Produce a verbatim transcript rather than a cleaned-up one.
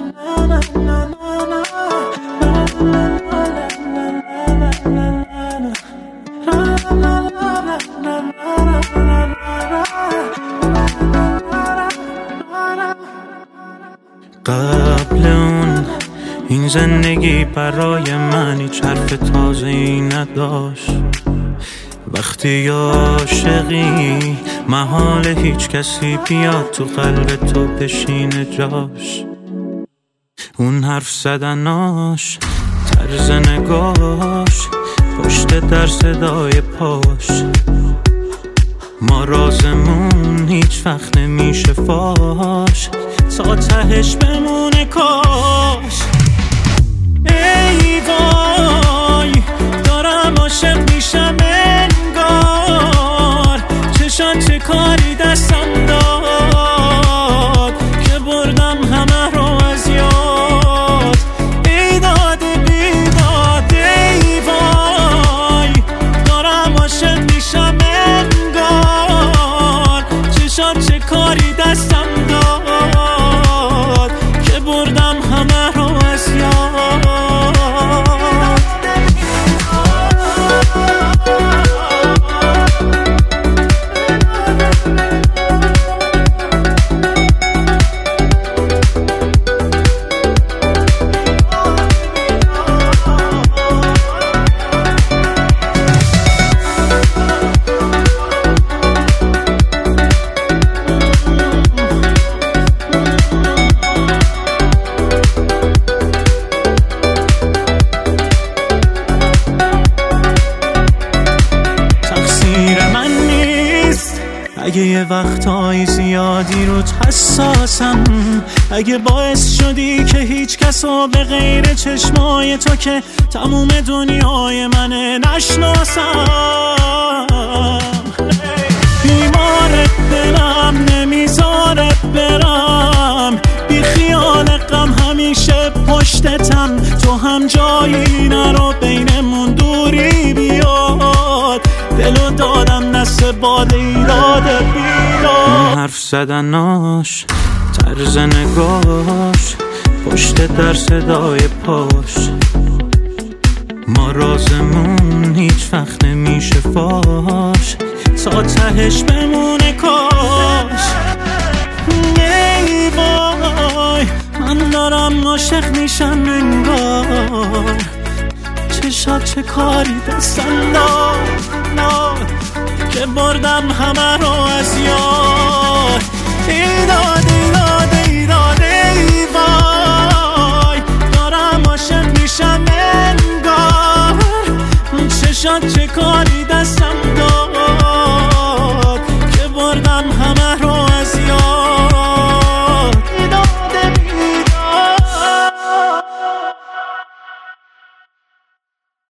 قبل اون این زندگی برای من هیچ حرف تازه‌ای نداشت. وقتی عاشقی محال هیچ کسی بیاد تو قلب تو بشینه جاش. اون حرف زدناش، طرز نگاش، پشت در صدای پاش، ما رازمون هیچ وقت نمیشه فاش، تا تهش بمونه کاش. ای وای دارم عاشق میشم انگار، چشان چه کاری دستم داد که بردم همه رو از یاد. ای داد بیداد ای وای دارم عاشق میشم انگار، چشان چه کاری دستم داد که بردم همه رو از یاد. اگه یه وقتهای زیادی روت حساسم، اگه باعث شدی که هیچ کسو به غیر چشمای تو که تموم دنیای منه نشناسم. بیمارت دلم نمیذارت برم، بی خیال غم همیشه پشتتم، تو هم جایی نرو بینمون دوری بیاد. دلو دادم نست باد ایراد بیراد. حرف زدناش، طرز نگاش، پشت در صدای پاش، ما رازمون هیچ وقت نمیشه فاش، تا تهش بمونه کاش. ای وای من دارم عاشق میشم انگار، چشات چه کاری دستم داد که بردم همه رو از یاد. ای داد ای داد ای داد ای وای دارم عاشق میشم انگار، چشات چه کاری دستم